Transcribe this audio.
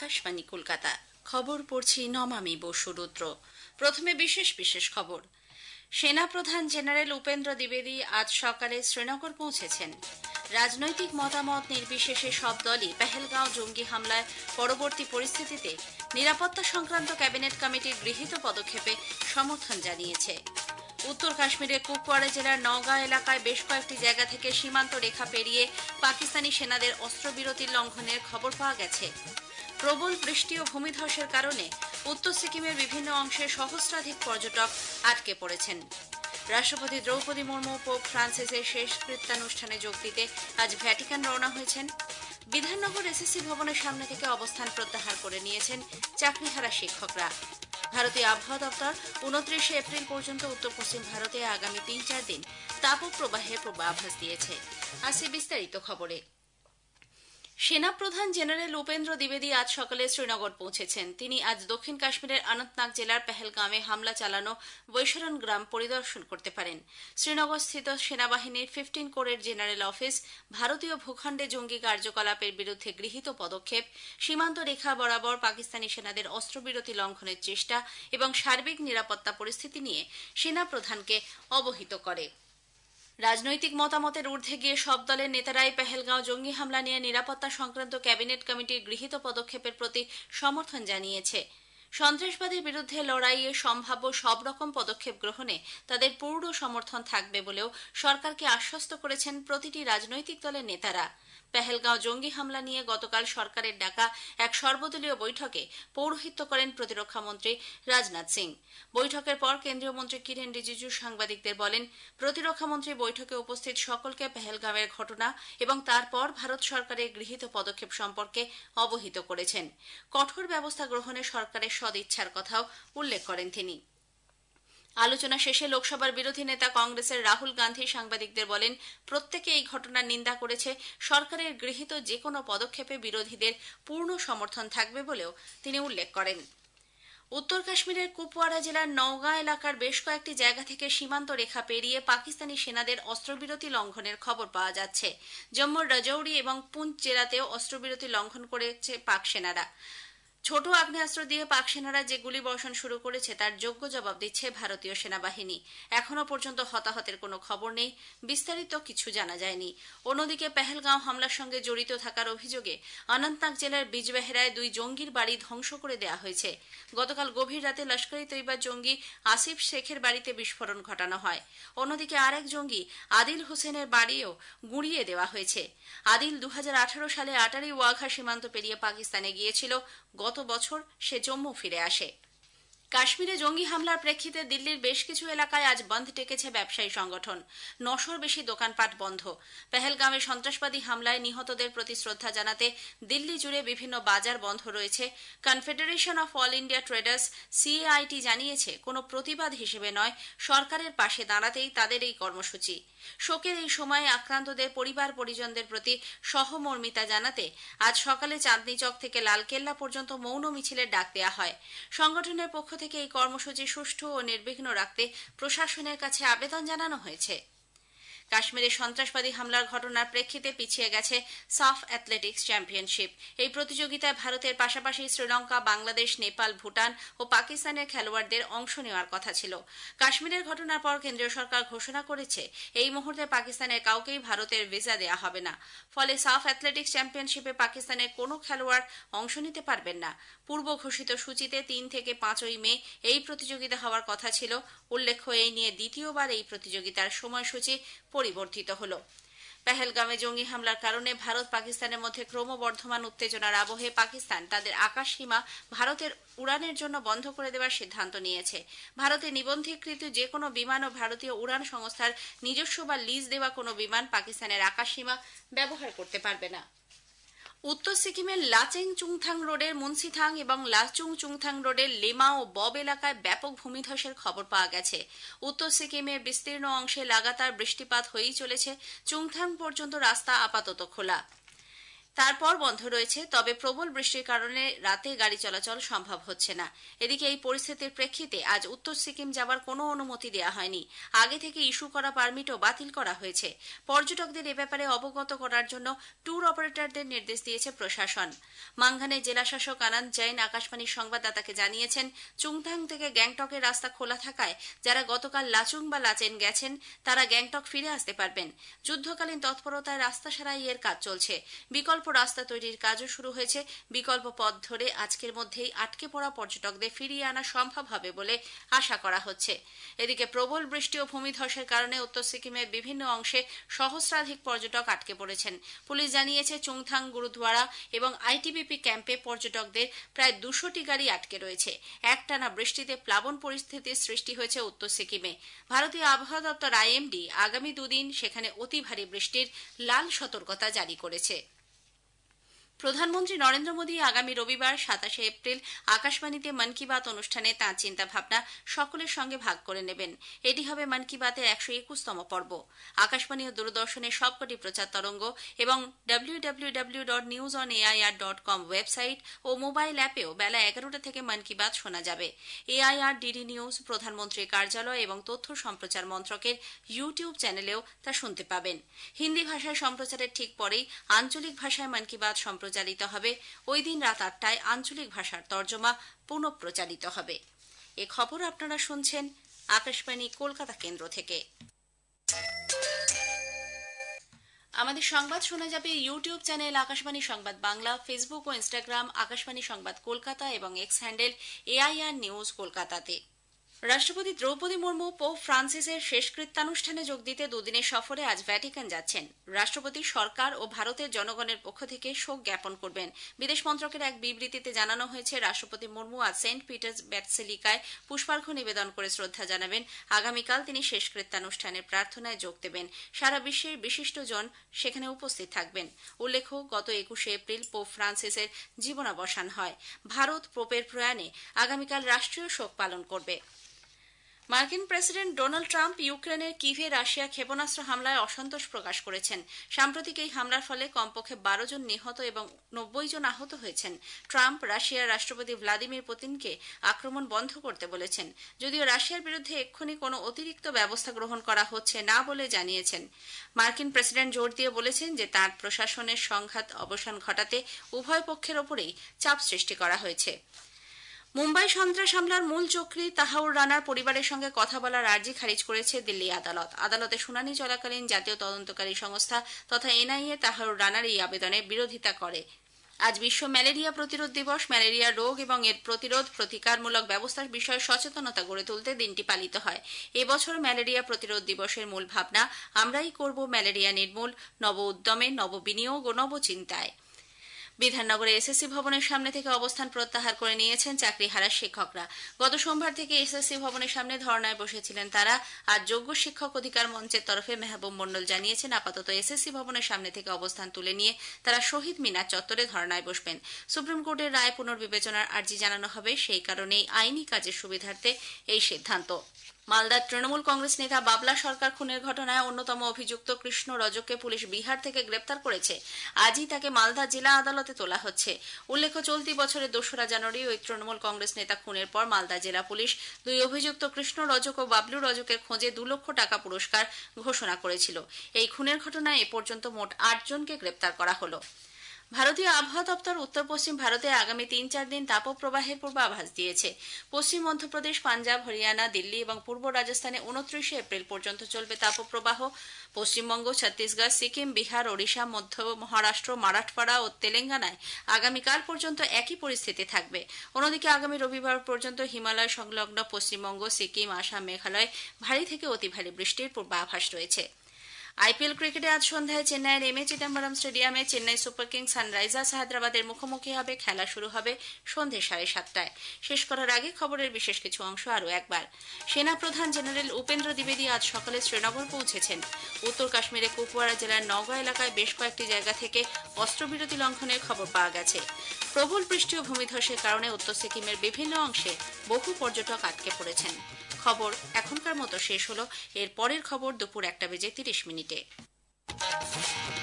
আকাশবাণী কলকাতা। খবর পড়ছি নমামি বসু রুদ্র। প্রথমে বিশেষ বিশেষ খবর। সেনাপ্রধান জেনারেল উপেন্দ্র দ্বিবেদী আজ সকালে শ্রীনগর পৌঁছেছেন। রাজনৈতিক মতামত নির্বিশেষে সব দলই পেহেলগাঁও জঙ্গি হামলায় পরবর্তী পরিস্থিতিতে নিরাপত্তা সংক্রান্ত ক্যাবিনেট কমিটির গৃহীত পদক্ষেপে সমর্থন জানিয়েছে। উত্তর কাশ্মীরের কুপওয়ারা জেলার নওগাঁ এলাকায় বেশ কয়েকটি জায়গা থেকে সীমান্ত রেখা পেরিয়ে পাকিস্তানি সেনাদের অস্ত্রবিরতির লঙ্ঘনের খবর পাওয়া গেছে। প্রবল বৃষ্টি ও ভূমিধসের কারণে উত্তর সিকিমের বিভিন্ন অংশে সহস্রাধিক পর্যটক আটকে পড়েছেন। রাষ্ট্রপতি দ্রৌপদী মুর্মু পোপ ফ্রান্সিসের শেষকৃত্যানুষ্ঠানে যোগ দিতে আজ ভ্যাটিকান রওনা হয়েছেন। বিধাননগর এসএসসি ভবনের সামনে থেকে অবস্থান প্রত্যাহার করে নিয়েছেন চাকরিহারা শিক্ষকরা। ভারতীয় আবহাওয়া দপ্তর 29 এপ্রিল পর্যন্ত উত্তর পশ্চিম ভারতে আগামী 3-4 দিন তাপপ্রবাহের পূর্বাভাস দিয়েছে। আসি বিস্তারিত খবরে। সেনাপ্রধান জেনারেল উপেন্দ্র দ্বিবেদী আজ সকালে শ্রীনগর পৌঁছেছেন। তিনি আজ দক্ষিণ কাশ্মীরের অনন্তনাগ জেলার পেহেলগাঁওয়ে হামলা চালানো বৈশরণ গ্রাম পরিদর্শন করতে পারেন। শ্রীনগরস্থিত সেনাবাহিনীর 15 কোরের জেনারেল অফিস ভারতীয় ভূখণ্ডে জঙ্গি কার্যকলাপের বিরুদ্ধে গৃহীত পদক্ষেপ, সীমান্ত রেখা বরাবর পাকিস্তানি সেনাদের অস্ত্রবিরতি লঙ্ঘনের চেষ্টা এবং সার্বিক নিরাপত্তা পরিস্থিতি নিয়ে সেনাপ্রধানকে অবহিত করে। রাজনৈতিক মতামতের ঊর্ধ্বে গিয়ে সব দলের নেতারাই পেহেলগাঁও জঙ্গি হামলা নিয়ে নিরাপত্তা সংক্রান্ত ক্যাবিনেট কমিটির গৃহীত পদক্ষেপের প্রতি সমর্থন জানিয়েছে। সন্ত্রাসবাদের বিরুদ্ধে লড়াইয়ে সম্ভাব্য সব রকম পদক্ষেপ গ্রহণে তাদের পূর্ণ সমর্থন থাকবে বলেও সরকারকে আশ্বস্ত করেছেন প্রতিটি রাজনৈতিক দলের নেতারা। পেহেলগাঁও জঙ্গি হামলা নিয়ে গতকাল সরকারের ডাকা এক সর্বদলীয় বৈঠকে পৌরোহিত্য করেন প্রতিরক্ষা মন্ত্রী রাজনাথ সিং। বৈঠকের পর কেন্দ্রীয় মন্ত্রী কিরেন রিজিজু সাংবাদিকদের বলেন, প্রতিরক্ষা মন্ত্রী বৈঠকে উপস্থিত সকলকে পেহেলগাঁওয়ের ঘটনা এবং তারপর ভারত সরকারের গৃহীত পদক্ষেপ সম্পর্কে অবহিত করেছেন। কঠোর ব্যবস্থা গ্রহণে সরকারের সদিচ্ছার কথাও উল্লেখ করেন তিনি। আলোচনা শেষে লোকসভার বিরোধী নেতা কংগ্রেসের রাহুল গান্ধী সাংবাদিকদের বলেন, প্রত্যেকে এই ঘটনার নিন্দা করেছে। সরকারের গৃহীত যে কোনো পদক্ষেপে বিরোধীদের পূর্ণ সমর্থন থাকবে বলেও তিনি উল্লেখ করেন। উত্তর কাশ্মীরের কুপওয়ারা জেলার নওগাঁ এলাকার বেশ কয়েকটি জায়গা থেকে সীমান্ত রেখা পেরিয়ে পাকিস্তানি সেনাদের অস্ত্রবিরতি লঙ্ঘনের খবর পাওয়া যাচ্ছে। জম্মুর রাজৌরি এবং পুঞ্চ জেলাতেও অস্ত্রবিরতি লঙ্ঘন করেছে পাক সেনারা। ছোট আগ্নেয়াস্ত্র দিয়ে পাক সেনারা যে গুলিবর্ষণ শুরু করেছে তার যোগ্য জবাব দিচ্ছে ভারতীয় সেনাবাহিনী। এখনও পর্যন্ত হতাহতের কোনো খবর নেই, বিস্তারিত কিছু জানা যায়নি। অন্যদিকে পেহেলগাঁও হামলার সঙ্গে জড়িত থাকার অভিযোগে অনন্তনাগ জেলার বিজবেহেরায় 2 জঙ্গির বাড়ি ধ্বংস করে দেওয়া হয়েছে। গতকাল গভীর রাতে লস্কর-ই তৈয়বার জঙ্গি আসিফ শেখের বাড়িতে বিস্ফোরণ ঘটানো হয়। অন্যদিকে আরেক জঙ্গি আদিল হোসেনের বাড়িও গুঁড়িয়ে দেওয়া হয়েছে। আদিল 2018 সালে আটারি ওয়াঘা সীমান্ত পেরিয়ে পাকিস্তানে গিয়েছিল। গত বছর সে জম্মু ফিরে আসে। কাশ্মীরে জঙ্গি হামলার প্রেক্ষিতে দিল্লির বেশ কিছু এলাকায় আজ বন্ধ ডেকেছে ব্যবসায়ী সংগঠন। 900-র বেশি দোকানপাট বন্ধ। পেহেলগাঁওয়ে সন্ত্রাসবাদী হামলায় নিহতদের প্রতি শ্রদ্ধা জানাতে দিল্লি জুড়ে বিভিন্ন বাজার বন্ধ রয়েছে। Confederation of all India traders CAIT জানিয়েছে, কোনো প্রতিবাদ হিসেবে নয়, সরকারের পাশে দাঁড়াতেই তাদের এই কর্মসূচি। শোকের এই সময়ে আক্রান্তদের পরিবার পরিজনদের প্রতি সহমর্মিতা জানাতে আজ সকালে চাঁদনী চক থেকে লালকেল্লা পর্যন্ত মৌন মিছিলের ডাক দেওয়া হয়। সংগঠনের পক্ষ থেকে এই কর্মসূচি সুষ্ঠু ও নির্বিঘ্ন রাখতে প্রশাসনের কাছে আবেদন জানানো হয়েছে। কাশ্মীরে সন্ত্রাসবাদী হামলার ঘটনার প্রেক্ষিতে পিছিয়ে গেছে সাফ অ্যাথলেটিক্স চ্যাম্পিয়নশিপ। এই প্রতিযোগিতায় ভারতের পাশাপাশি শ্রীলঙ্কা, বাংলাদেশ, নেপাল, ভুটান ও পাকিস্তানের খেলোয়াড়দের অংশ নেওয়ার কথা ছিল। কাশ্মীরের ঘটনার পর কেন্দ্রীয় সরকার ঘোষণা করেছে, এই মুহূর্তে পাকিস্তানের কাউকেই ভারতের ভিসা দেওয়া হবে না। ফলে সাফ অ্যাথলেটিক্স চ্যাম্পিয়নশিপে পাকিস্তানের কোনো খেলোয়াড় অংশ নিতে পারবেন না। পূর্ব ঘোষিত সূচিতে 3 থেকে 5 মে এই প্রতিযোগিতা হওয়ার কথা ছিল। উল্লেখ্য, এই নিয়ে দ্বিতীয়বার এই প্রতিযোগিতার সময়সূচি পরিবর্তিত হল। পেহেলগামে জঙ্গি হামলার কারণে ভারত পাকিস্তানের মধ্যে ক্রমবর্ধমান উত্তেজনার আবহে পাকিস্তান তাদের আকাশ সীমা ভারতের উড়ানের জন্য বন্ধ করে দেওয়ার সিদ্ধান্ত নিয়েছে। ভারতে নিবন্ধীকৃত যে কোনো বিমান ও ভারতীয় উড়ান সংস্থার নিজস্ব বা লিজ দেওয়া কোনো বিমান পাকিস্তানের আকাশ সীমা ব্যবহার করতে পারবে না। উত্তর সিকিমের লাচেং চুংথাং রোডের মুন্সিথাং এবং লাচুং চুংথাং রোডের লেমা ও বব এলাকায় ব্যাপক ভূমিধসের খবর পাওয়া গেছে। উত্তর সিকিমের বিস্তীর্ণ অংশে লাগাতার বৃষ্টিপাত হয়েই চলেছে। চুংথাং পর্যন্ত রাস্তা আপাতত খোলা। তারপর বন্ধ রয়েছে, তবে প্রবল বৃষ্টির কারণে রাতে গাড়ি চলাচল সম্ভব হচ্ছে না। এদিকে এই পরিস্থিতির প্রেক্ষিতে আজ উত্তর সিকিম যাবার কোনো অনুমতি দেওয়া হয়নি। আগে থেকে ইস্যু করা পারমিটও বাতিল করা হয়েছে। পর্যটকদের এ ব্যাপারে অবগত করার জন্য ট্যুর অপারেটরদের নির্দেশ দিয়েছে প্রশাসন। মাংহানের জেলাশাসক আনন্দ জৈন আকাশবাণীর সংবাদদাতাকে জানিয়েছেন, চুংথাং থেকে গ্যাংটকের রাস্তা খোলা থাকায় যারা গতকাল লাচুং বা লাচেন গেছেন তারা গ্যাংটক ফিরে আসতে পারবেন। যুদ্ধকালীন তৎপরতায় রাস্তা সারাইয়ের কাজ চলছে। বিকল্প রাস্তা তৈরির কাজও শুরু হয়েছে। বিকল্প পথ ধরে আজকের মধ্যেই আটকে পড়া পর্যটকদের ফিরিয়ে আনা সম্ভব হবে বলে আশা করা হচ্ছে। এদিকে প্রবল বৃষ্টি ও ভূমিধসের কারণে উত্তর সিকিমের বিভিন্ন অংশে সহস্রাধিক পর্যটক আটকে পড়েছেন। পুলিশ জানিয়েছে, চুংথাং গুরুদ্বারা এবং আইটিবিপি ক্যাম্পে পর্যটকদের প্রায় 200টি গাড়ি আটকে রয়েছে। একটানা বৃষ্টিতে প্লাবন পরিস্থিতির সৃষ্টি হয়েছে উত্তর সিকিমে। ভারতীয় আবহাওয়া দপ্তর আইএমডি আগামী দুদিন সেখানে অতি ভারী বৃষ্টির লাল সতর্কতা জারি করেছে। প্রধানমন্ত্রী নরেন্দ্র মোদী আগামী রবিবার 27 এপ্রিল আকাশবাণীতে মন কি বাত অনুষ্ঠানে তাঁর চিন্তাভাবনা সকলের সঙ্গে ভাগ করে নেবেন। এটি হবে মন কি বাতের 121তম পর্ব। আকাশবাণী ও দূরদর্শনের সবকটি প্রচার তরঙ্গ এবং www.newsonair.com ওয়েবসাইট ও মোবাইল অ্যাপেও বেলা 11টা থেকে মন কি বাত শোনা যাবে। এআইআর ডিডি নিউজ, প্রধানমন্ত্রীর কার্যালয় এবং তথ্য সম্প্রচার মন্ত্রকের ইউটিউব চ্যানেলেও তা শুনতে পাবেন। হিন্দি ভাষায় সম্প্রচারের ঠিক পরেই আঞ্চলিক ভাষায় মন কি বাত সম্প্রচারিত হবে। ওই দিন রাত 8টায় আঞ্চলিক ভাষার তর্জমা পুনঃপ্রচারিত হবে। এ খবর আপনারা শুনছেন আকাশবাণী কলকাতা কেন্দ্র থেকে। আমাদের সংবাদ শোনা যাবে YouTube channel Akashvani Sangbad Bangla, Facebook ও ইনস্টাগ্রাম আকাশবাণী সংবাদ কলকাতা এবং এক্স হ্যান্ডেল এআইআর নিউজ কলকাতাতে। রাষ্ট্রপতি দ্রৌপদী মুর্মু পোপ ফ্রান্সিসের শেষকৃত্যানুষ্ঠানে যোগ দিতে দুদিনের সফরে আজ ভ্যাটিকান যাচ্ছেন। রাষ্ট্রপতি সরকার ও ভারতের জনগণের পক্ষ থেকে শোক জ্ঞাপন করবেন। বিদেশ মন্ত্রকের এক বিবৃতিতে জানানো হয়েছে, রাষ্ট্রপতি মুর্মু আজ সেন্ট পিটার্স ব্যাসিলিকায় পুষ্পার্ঘ্য নিবেদন করে শ্রদ্ধা জানাবেন। আগামীকাল তিনি শেষকৃত্যানুষ্ঠানের প্রার্থনায় যোগ দেবেন। সারা বিশ্বের বিশিষ্টজন সেখানে উপস্থিত থাকবেন। উল্লেখ্য, গত 21 এপ্রিল পোপ ফ্রান্সিসের জীবনাবসান হয়। ভারত পোপের প্রয়াণে আগামীকাল রাষ্ট্রীয় শোক পালন করবে। মার্কিন প্রেসিডেন্ট ডোনাল্ড ট্রাম্প ইউক্রেনের কিভে রাশিয়া ক্ষেপণাস্ত্র হামলায় অসন্তোষ প্রকাশ করেছেন। সাম্প্রতিক এই হামলার ফলে কমপক্ষে 12 জন নিহত এবং 90 জন আহত হয়েছেন। ট্রাম্প রাশিয়ার রাষ্ট্রপতি ভ্লাদিমির পুতিনকে আক্রমণ বন্ধ করতে বলেছেন, যদিও রাশিয়ার বিরুদ্ধে এক্ষুনি কোনো অতিরিক্ত ব্যবস্থা গ্রহণ করা হচ্ছে না বলে জানিয়েছেন। মার্কিন প্রেসিডেন্ট জোর দিয়ে বলেছেন যে তাঁর প্রশাসনের সংঘাত অবসান ঘটাতে উভয় পক্ষের ওপরেই চাপ সৃষ্টি করা হয়েছে। মুম্বাই সন্ত্রাস হামলার মূল চক্রী তাহাউর রানার পরিবারের সঙ্গে কথা বলার আর্জি খারিজ করেছে দিল্লি আদালত। আদালতে শুনানি চলাকালীন জাতীয় তদন্তকারী সংস্থা তথা এনআইএ তাহাউর রানার এই আবেদনের বিরোধিতা করে। আজ বিশ্ব ম্যালেরিয়া প্রতিরোধ দিবস। ম্যালেরিয়া রোগ এবং এর প্রতিরোধ প্রতিকারমূলক ব্যবস্থার বিষয়ে সচেতনতা গড়ে তুলতে দিনটি পালিত হয়। এবছর ম্যালেরিয়া প্রতিরোধ দিবসের মূল ভাবনা, আমরাই করব ম্যালেরিয়া নির্মূল, নব উদ্যমে, নব বিনিয়োগ ও নব চিন্তায়। বিধাননগরে এসএসসি ভবনের সামনে থেকে অবস্থান প্রত্যাহার করে নিয়েছেন চাকরিহারা শিক্ষকরা। গত সোমবার থেকে এসএসসি ভবনের সামনে ধর্নায় বসেছিলেন তারা। আজ যোগ্য শিক্ষক অধিকার মঞ্চের তরফে মেহবুব মণ্ডল জানিয়েছেন, আপাতত এসএসসি ভবনের সামনে থেকে অবস্থান তুলে নিয়ে তারা শহীদ মিনার চত্বরে ধর্নায় বসবেন। সুপ্রিম কোর্টের রায় পুনর্বিবেচনার আর্জি জানানো হবে, সেই কারণেই আইনি কাজের সুবিধার্থে এই সিদ্ধান্ত। মালদার তৃণমূল কংগ্রেস নেতা বাবলা সরকার খুনের ঘটনায় অন্যতম অভিযুক্ত কৃষ্ণ রজককে পুলিশ বিহার থেকে গ্রেপ্তার করেছে। আজই তাকে মালদা জেলা আদালতে তোলা হচ্ছে। উল্লেখ্য, চলতি বছরের 2রা জানুয়ারি ওই তৃণমূল কংগ্রেস নেতা খুনের পর মালদা জেলা পুলিশ দুই অভিযুক্ত কৃষ্ণ রজক ও বাবলু রজকের খোঁজে 2 লক্ষ টাকা পুরস্কার ঘোষণা করেছিল। এই খুনের ঘটনায় এ পর্যন্ত মোট 8 জনকে গ্রেপ্তার করা হলো। ভারতীয় আবহাওয়া দপ্তর উত্তর পশ্চিম ভারতে আগামী 3-4 দিন তাপপ্রবাহের পূর্বাভাস দিয়েছে। পশ্চিম মধ্যপ্রদেশ, পাঞ্জাব, হরিয়ানা, দিল্লি এবং পূর্ব রাজস্থানে 29 এপ্রিল পর্যন্ত চলবে তাপপ্রবাহ। পশ্চিমবঙ্গ, ছত্তিশগড়, সিকিম, বিহার, ওড়িশা, মধ্য মহারাষ্ট্র, মারাঠওয়াড়া ও তেলেঙ্গানায় আগামীকাল পর্যন্ত একই পরিস্থিতি থাকবে। অন্যদিকে আগামী রবিবার পর্যন্ত হিমালয় সংলগ্ন পশ্চিমবঙ্গ, সিকিম, আসাম, মেঘালয় ভারী থেকে অতি ভারী বৃষ্টির পূর্বাভাস রয়েছে। আইপিএল ক্রিকেটে আজ সন্ধ্যায় চেন্নাইয়ের এমএ চিদম্বরম স্টেডিয়ামে চেন্নাই সুপার কিংস সানরাইজার্স হায়দ্রাবাদের মুখোমুখি হবে। খেলা শুরু হবে সন্ধ্যে 7:30টায়। শেষ করার আগে খবরের বিশেষ কিছু অংশ আরও একবার। সেনাপ্রধান জেনারেল উপেন্দ্র দ্বিবেদী আজ সকালে শ্রীনগর পৌঁছেছেন। উত্তর কাশ্মীরে কুপওয়ারা জেলার নওগাঁ এলাকায় বেশ কয়েকটি জায়গা থেকে অস্ত্রবিরতি লঙ্ঘনের খবর পাওয়া গেছে। প্রবল বৃষ্টি ও ভূমিধসের কারণে উত্তর সিকিমের বিভিন্ন অংশে বহু পর্যটক আটকে পড়েছেন। খবর এখনকার মতো শেষ হলো। এর পরের খবর দুপুর 1:30 মিনিটে।